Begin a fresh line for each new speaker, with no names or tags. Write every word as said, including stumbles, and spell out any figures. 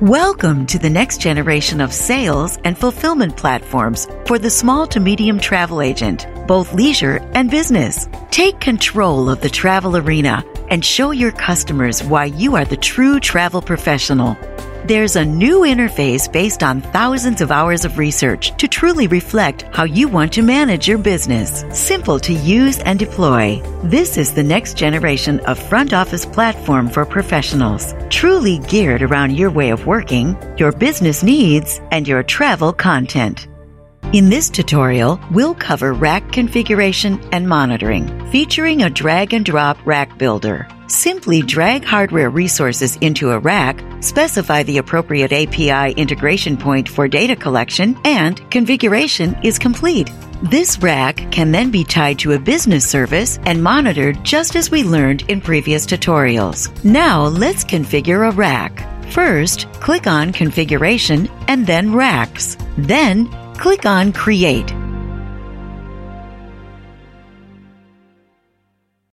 Welcome to the next generation of sales and fulfillment platforms for the small to medium travel agent, both leisure and business. Take control of the travel arena and show your customers why you are the true travel professional. There's a new interface based on thousands of hours of research to truly reflect how you want to manage your business. Simple to use and deploy. This is the next generation of front office platform for professionals, truly geared around your way of working, your business needs, and your travel content. In this tutorial, we'll cover rack configuration and monitoring, featuring a drag and drop rack builder. Simply drag hardware resources into a rack, specify the appropriate A P I integration point for data collection, and configuration is complete. This rack can then be tied to a business service and monitored just as we learned in previous tutorials. Now let's configure a rack. First, click on Configuration and then Racks. Then, click on Create.